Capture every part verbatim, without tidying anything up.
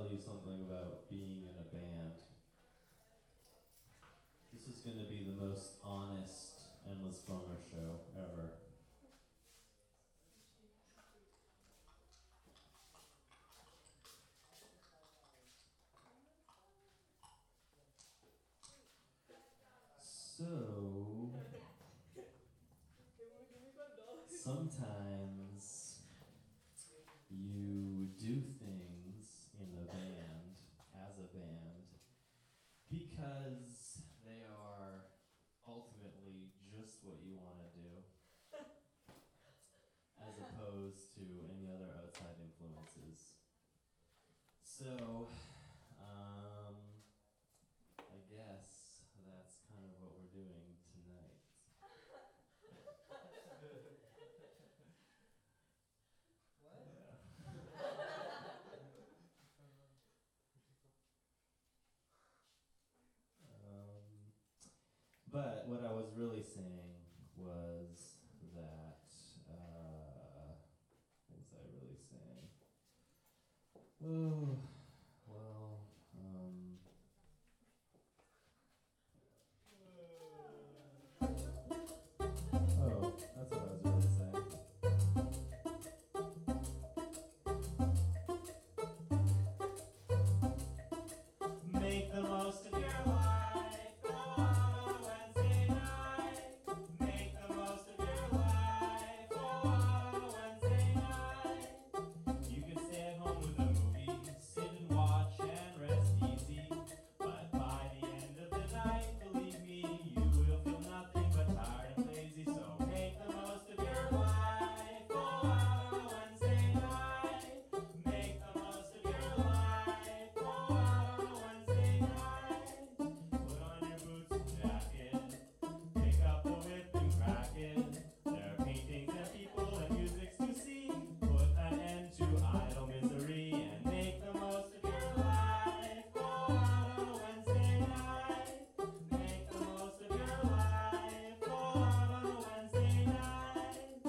tell you something about being in a band. This is going to be the most honest Endless Bummer show ever. So, sometimes you do things in the band, as a band, because they are ultimately just what you want to do, as opposed to any other outside influences. So, um, I guess that's kind of what we're doing tonight. What? um, but what I was really saying was that, uh, what was I really saying? Oh, well, um... Oh, that's what I was really saying. Make the most of your life, go out on a Wednesday night. Make the most of your life, go out on a Wednesday night. You can stay at home with a movie, sit and watch and rest easy. But by the end of the night, believe me, you will feel nothing but tired and lazy. So make the most of your life, go out on a Wednesday night. Make the most of your life, go out on a Wednesday night. Put on your boots and jacket, pick up the whip and crack it. There are paintings and people and music to see. Put an end to idle misery and make the most of your life. Go out on a Wednesday night. Make the most of your life. Go out on a Wednesday night.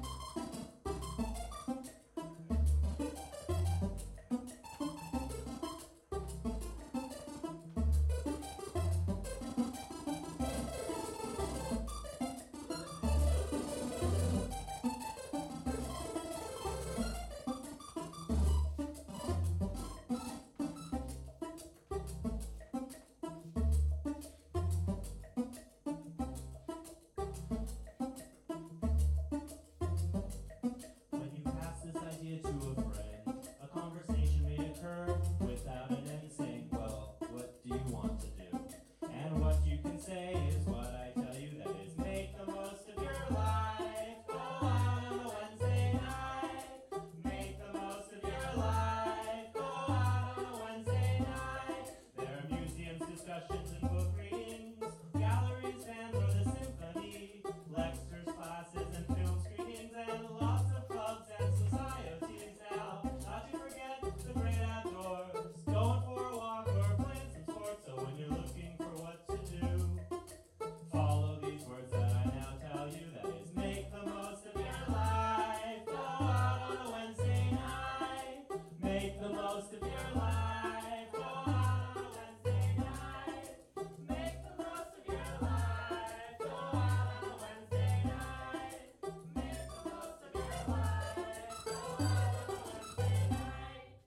When you pass this idea to a friend, a conversation may occur without an end, saying, well, what do you want to do? And what you can say is what I tell you, that is, make the most of your life. Go out on a Wednesday night. Make the most of your life. Go out on a Wednesday night. There are museums, discussions, and book readings, galleries, bands, or the symphony, lectures, classes, and film screenings, and lots of clubs and societies. Now, not to forget the great outdoors, going for a walk or playing some sports. So when you're looking for what to do, follow these words that I now tell you, that is, make the most of your life. Go out on a Wednesday night. Make the most of your life. Go out on a Wednesday night. Make the most of your life. Go out on a Wednesday night. Make the most of your life. Go out on a Wednesday night.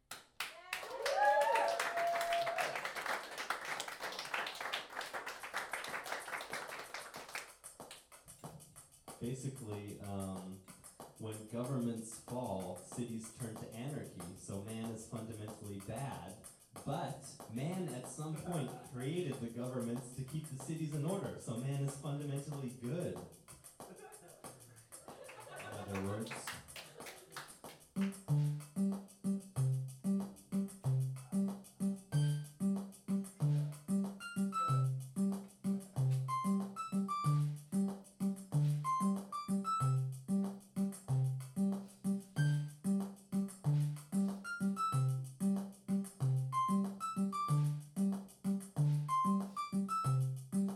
Basically, um, when governments fall, cities turn to anarchy, so man is fundamentally bad. But man at some point created the governments to keep the cities in order, so man is fundamentally good. In other words.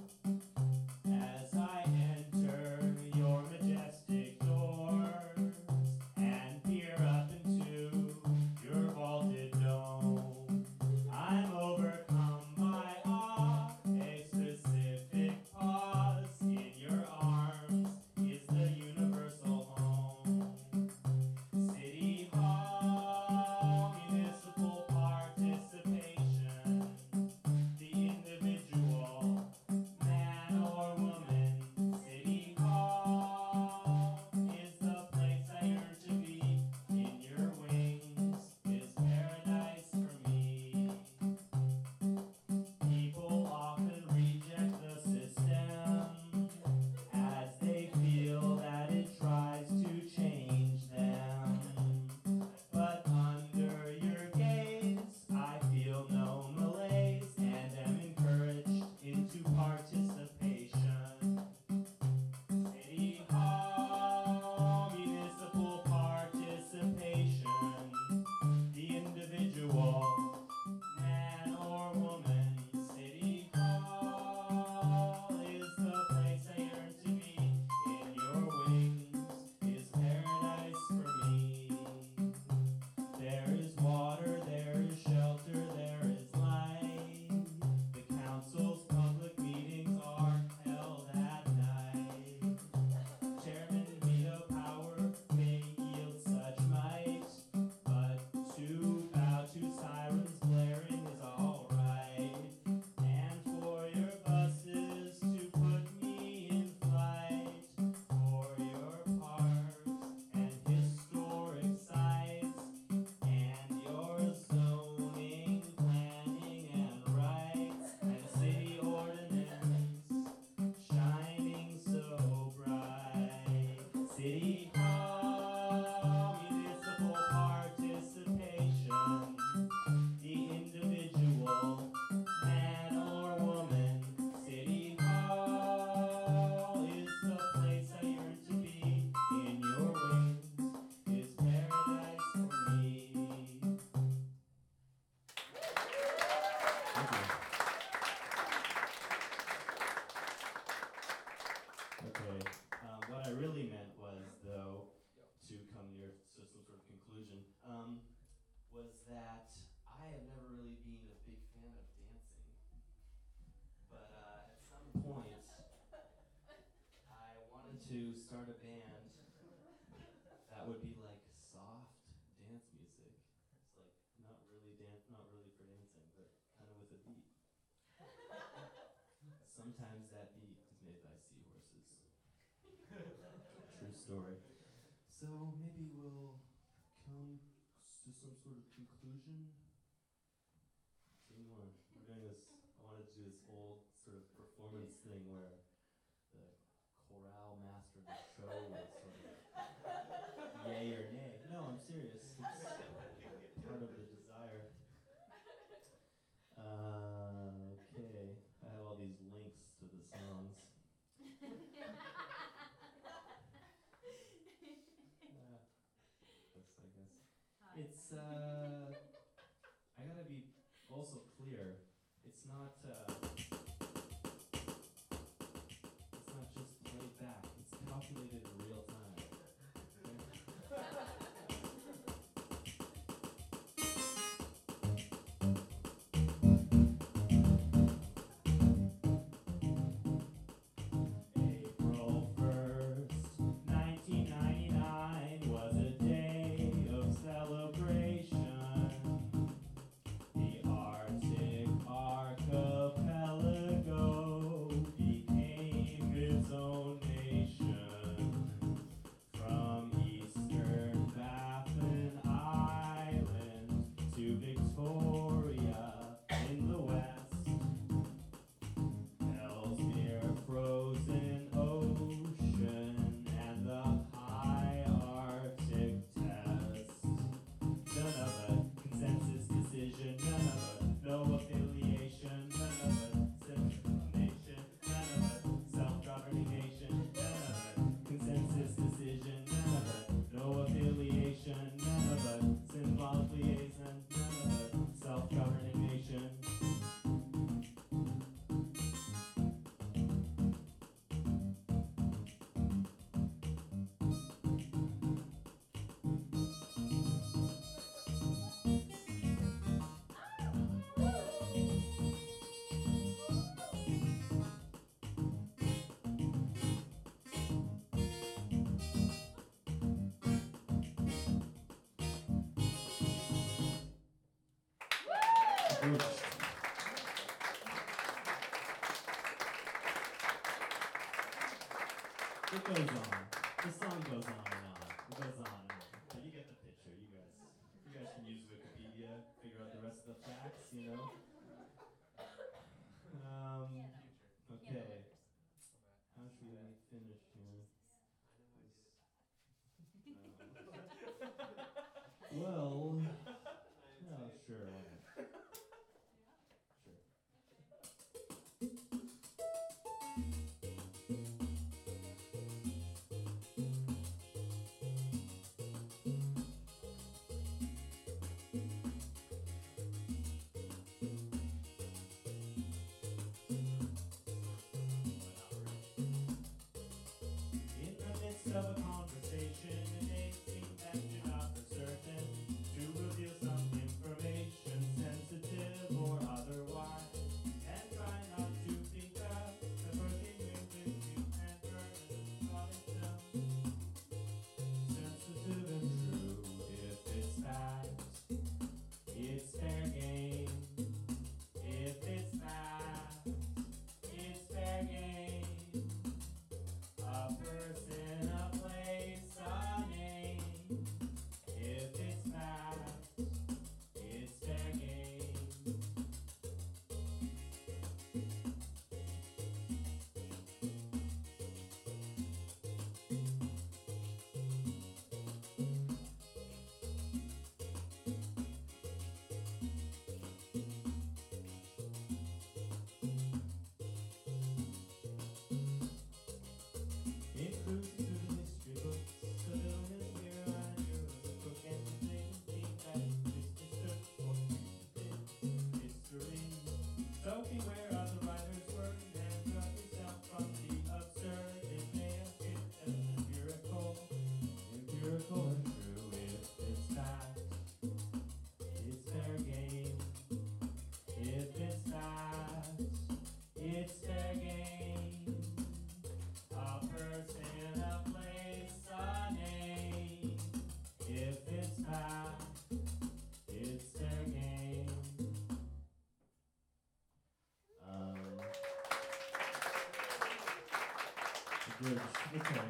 As I enter your majestic door, to start a band that would be like soft dance music. It's like not really dan- not really for dancing, but kind of with a beat. Sometimes that beat is made by seahorses. True story. So maybe we'll come to some sort of conclusion. So we want, we're doing this, I wanted to do this whole sort of performance thing where the chorale master of the show would sort of yay or nay. No, I'm serious. It's part of the desire. Uh, okay, I have all these links to the songs. Uh, this, I guess. It's, uh, I gotta be also clear, it's not, uh, it's not just played back, it's calculated in real time. April first, nineteen ninety-nine was a day of celebration. The Arctic archipelago became its own nation. From eastern Baffin Island to Victoria in the west, Ellesmere frozen ocean and the high Arctic test. None of it consensus decision, none of it no affiliation, none of it central nation, none of it self-governing nation, none of it consensus decision, none of it no affiliation, none of it symbolic liaison, none of it self-governing nation. It goes on. The song goes on and on. It goes on and on. But you get the picture, you guys. You guys can use Wikipedia, figure out the rest of the facts, you know? Um, okay. How should we finish here? Um, well, yeah, sure. why not? Sure. In the midst of a conversation, it may seem that you're not for certain to reveal some information, sensitive or otherwise, and try not to think of the birthing with you and burn it down. Sensitive and true, if it's fact, it's fair game. If it's fact, it's fair game. A person, a place. Bridge. Okay.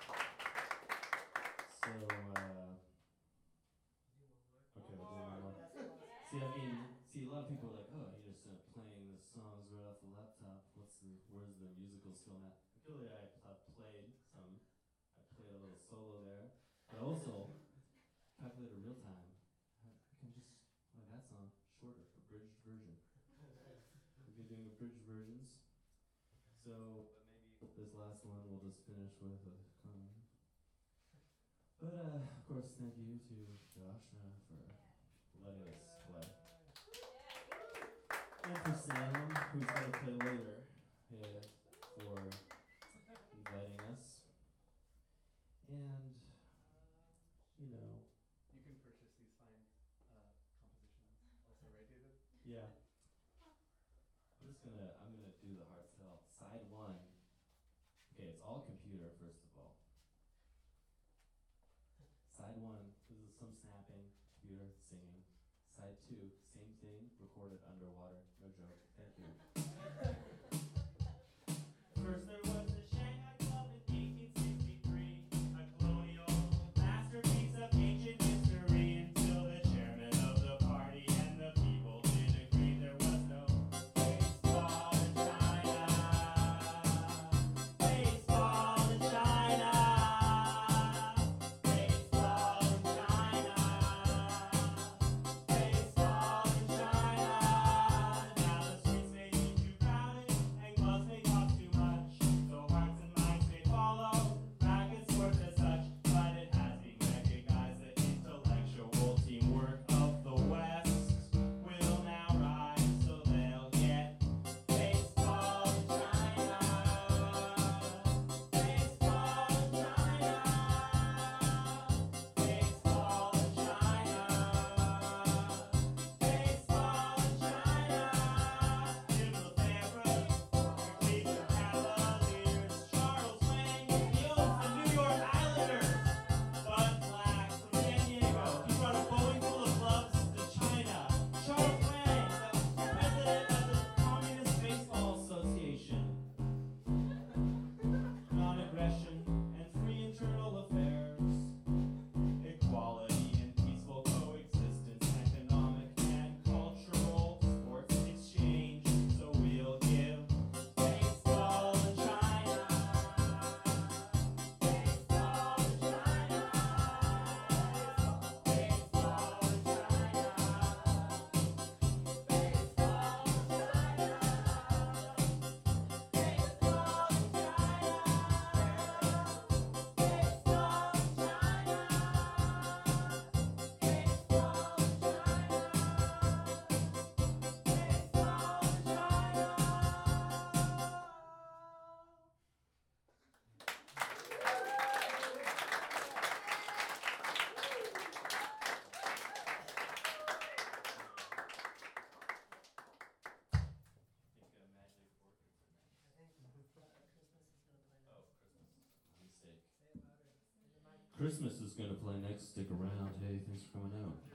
So, uh, okay, we'll do one more. See, I mean, see, a lot of people are like, oh, you're just uh, playing the songs right off the laptop. What's the, where's the musical skill in that? Clearly, I have played some. I played a little solo there, but also calculator real time. I, I can just like that song shorter, abridged version. We've been doing abridged versions. So, but maybe this last one we'll just finish with a um, But uh, of course, thank you to Josh uh, for letting us play. And for Sam, who's going to play later, yeah, for inviting us. And, you know. You can purchase these fine uh, compositions, also right, David? Yeah. I'm just gonna, I'm gonna do the hard sell. Side one. Okay, it's all computer, first of all. Side one, this is some snapping, computer, singing. Side two, same thing, recorded underwater. No joke. Thank you. First there was the Shanghai Club in eighteen sixty-three, a colonial masterpiece of ancient history, until the chairman of the party and the people did agree there was no baseball in China. Baseball in China. Baseball in China. Baseball in China. Now the streets may be too crowded and gloves may cost too much, so hearts and minds may follow rackets, sports as such, but it has been recognized that intellectual teamwork of the West will now rise, so they'll get baseball in China. Baseball in China. Baseball in China. Baseball in China. Jim Lefebvre, your Cleveland Cavaliers, Charles Wang, the Oaks, the New York Islanders, Bud Black from San Diego. He brought a Boeing full of gloves to China. Charles Wang, the president of the Communist Baseball Association. Non-aggression and free internal affairs. Equality and peaceful coexistence, economic and cultural sports exchange. So we'll give baseball in China. Baseball in China. Baseball in China. Baseball in China. Baseball in Christmas is gonna play next. Stick around. Hey, thanks for coming out.